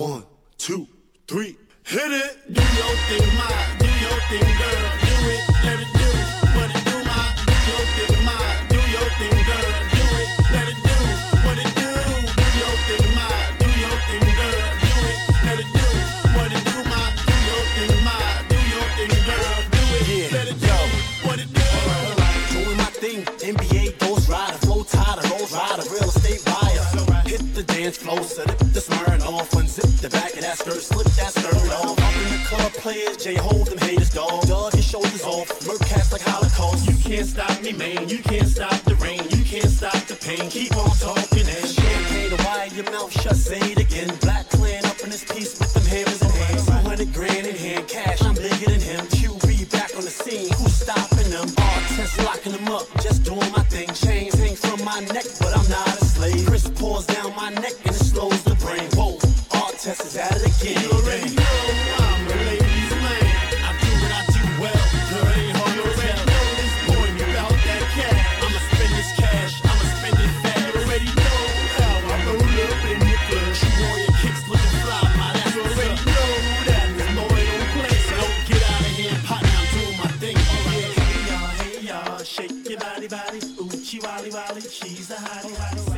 1, 2, 3, hit it. Do your thing, ma. Do your thing, girl. Do it, let it do what it do, ma. Do your thing, ma. Do your thing, girl. Do it, let it do what it do. Do your thing, ma. Do your thing, girl. Do it, let it do what it do, ma. Do your thing, ma. Do your thing, girl. Do it, let it do what it do. Alright, doing my thing. NBA Ghost Rider, flow tighter, Rose Rider, real estate buyer. Hit the dance floor, set up the smirn off, unzip the back of that skirt, slip that skirt off. Up in the club, players, J hold them haters, dog. Dug his shoulders off, murk cats like Holocaust. You can't stop me, man. You can't stop the rain. You can't stop the pain. Keep on talking and Champagne to wire your mouth shut, say it again. Black clan up in this piece with them hammers in hand. 200 grand in hand, cash, I'm bigger than him. QB back on the scene, who's stopping them? Artists locking them up, just doing my thing. Chains hang from my neck, but I'm not a slave. Chris pours down my neck and it slows the brain. Whoa, Artist is at it again. you already know I'm a ladies' man. I do what I do well. Girl, it ain't hard to tell. This boy me about that cat. I'ma spend this cash. I'ma spend it fast. You already know how I roll up in the club. She warrior kicks looking fly, my that's you already know that this boy don't play. So don't get out of here, partner. I'm doing my thing. Alright, hey y'all, shake your body, body. Oochie, wally, wally. She's a hottie, hottie.